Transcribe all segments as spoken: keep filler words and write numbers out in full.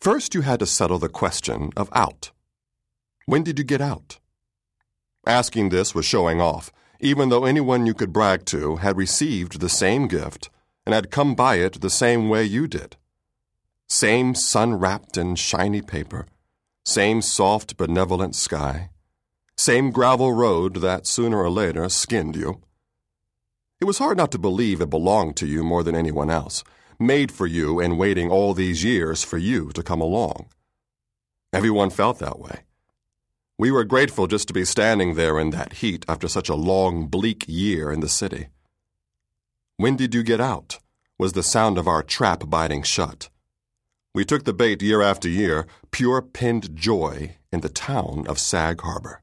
First, you had to settle the question of out. When did you get out? Asking this was showing off, even though anyone you could brag to had received the same gift and had come by it the same way you did. Same sun-wrapped and shiny paper, same soft, benevolent sky, same gravel road that sooner or later skinned you. It was hard not to believe it belonged to you more than anyone else, made for you and waiting all these years for you to come along. Everyone felt that way. We were grateful just to be standing there in that heat after such a long, bleak year in the city. When did you get out? Was the sound of our trap biting shut. We took the bait year after year, pure pinned joy in the town of Sag Harbor.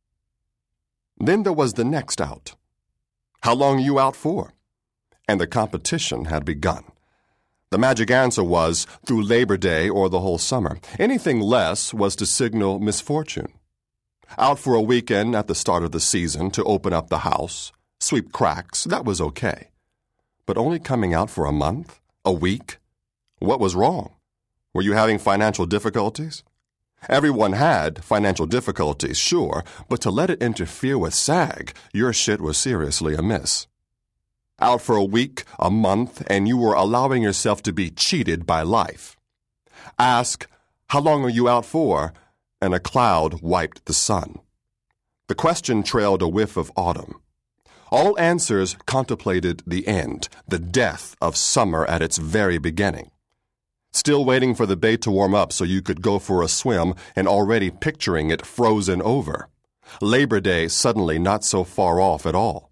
Then there was the next out. How long are you out for? And the competition had begun. The magic answer was through Labor Day or the whole summer. Anything less was to signal misfortune. Out for a weekend at the start of the season to open up the house, sweep cracks, that was okay. But only coming out for a month? A week? What was wrong? Were you having financial difficulties? Everyone had financial difficulties, sure, but to let it interfere with SAG, your shit was seriously amiss. Out for a week, a month, and you were allowing yourself to be cheated by life. Ask, how long are you out for? And a cloud wiped the sun. The question trailed a whiff of autumn. All answers contemplated the end, the death of summer at its very beginning. Still waiting for the bait to warm up so you could go for a swim and already picturing it frozen over. Labor Day suddenly not so far off at all.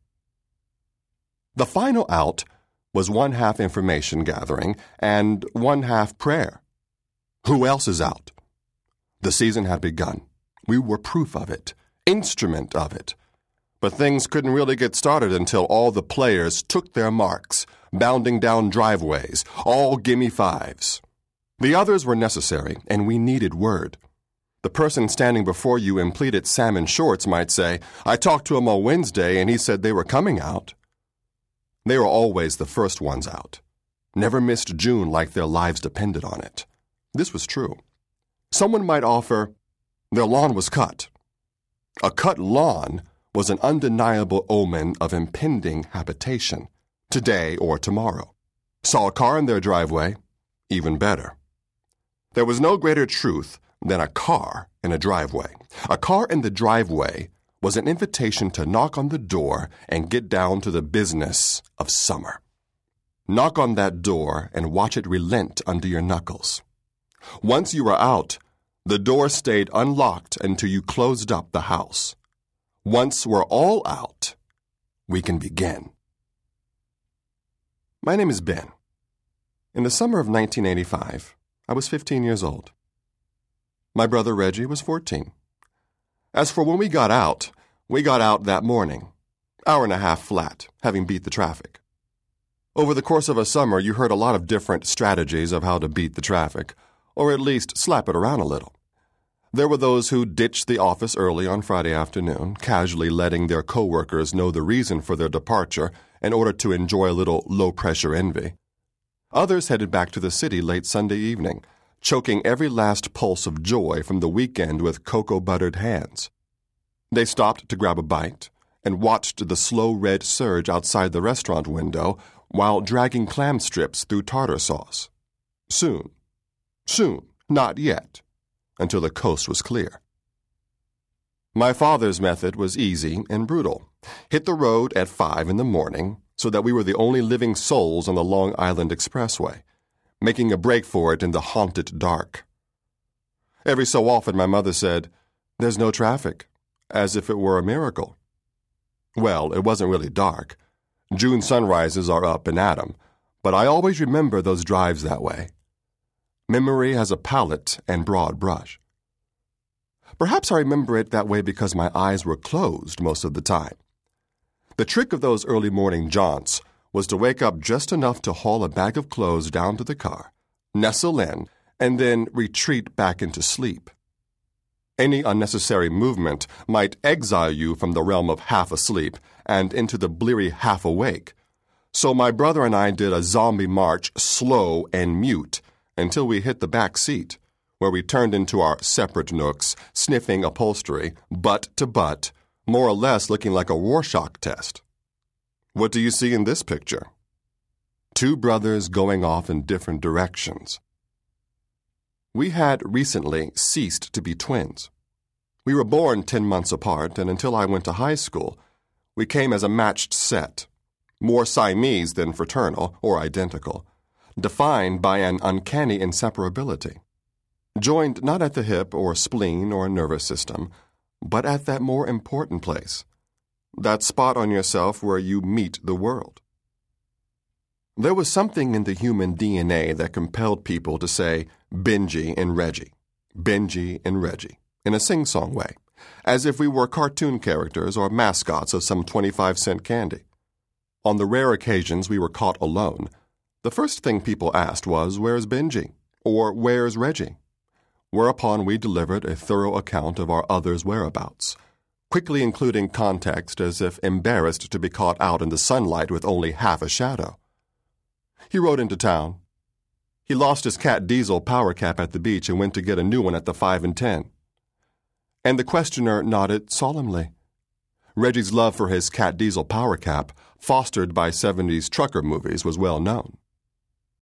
The final out was one half information gathering and one half prayer. Who else is out? The season had begun. We were proof of it, instrument of it. But things couldn't really get started until all the players took their marks, bounding down driveways, all gimme fives. The others were necessary, and we needed word. The person standing before you in pleated salmon shorts might say, I talked to him on Wednesday and he said they were coming out. They were always the first ones out. Never missed June like their lives depended on it. This was true. Someone might offer, their lawn was cut. A cut lawn was an undeniable omen of impending habitation, today or tomorrow. Saw a car in their driveway, even better. There was no greater truth than a car in a driveway. A car in the driveway was an invitation to knock on the door and get down to the business of summer. Knock on that door and watch it relent under your knuckles. Once you were out, the door stayed unlocked until you closed up the house. Once we're all out, we can begin. My name is Ben. In the summer of nineteen eighty-five, I was fifteen years old. My brother Reggie was fourteen. As for when we got out, we got out that morning, hour and a half flat, having beat the traffic. Over the course of a summer, you heard a lot of different strategies of how to beat the traffic, or at least slap it around a little. There were those who ditched the office early on Friday afternoon, casually letting their coworkers know the reason for their departure in order to enjoy a little low-pressure envy. Others headed back to the city late Sunday evening, choking every last pulse of joy from the weekend with cocoa-buttered hands. They stopped to grab a bite and watched the slow red surge outside the restaurant window while dragging clam strips through tartar sauce. Soon, soon, not yet, until the coast was clear. My father's method was easy and brutal. Hit the road at five in the morning so that we were the only living souls on the Long Island Expressway, making a break for it in the haunted dark. Every so often my mother said, "There's no traffic," as if it were a miracle. Well, it wasn't really dark. June sunrises are up and at 'em, but I always remember those drives that way. Memory has a palette and broad brush. Perhaps I remember it that way because my eyes were closed most of the time. The trick of those early morning jaunts was to wake up just enough to haul a bag of clothes down to the car, nestle in, and then retreat back into sleep. Any unnecessary movement might exile you from the realm of half asleep and into the bleary half awake. So my brother and I did a zombie march slow and mute until we hit the back seat, where we turned into our separate nooks, sniffing upholstery, butt to butt, more or less looking like a Rorschach test. What do you see in this picture? Two brothers going off in different directions. We had recently ceased to be twins. We were born ten months apart, and until I went to high school, we came as a matched set, more Siamese than fraternal or identical, defined by an uncanny inseparability, joined not at the hip or spleen or nervous system, but at that more important place, that spot on yourself where you meet the world. There was something in the human D N A that compelled people to say Benji and Reggie, Benji and Reggie, in a sing-song way, as if we were cartoon characters or mascots of some twenty-five cent candy. On the rare occasions we were caught alone, the first thing people asked was, "Where's Benji?" or "Where's Reggie?" Whereupon we delivered a thorough account of our other's whereabouts, quickly including context as if embarrassed to be caught out in the sunlight with only half a shadow. He rode into town. He lost his Cat Diesel power cap at the beach and went to get a new one at the five and ten. And the questioner nodded solemnly. Reggie's love for his Cat Diesel power cap, fostered by seventies trucker movies, was well known.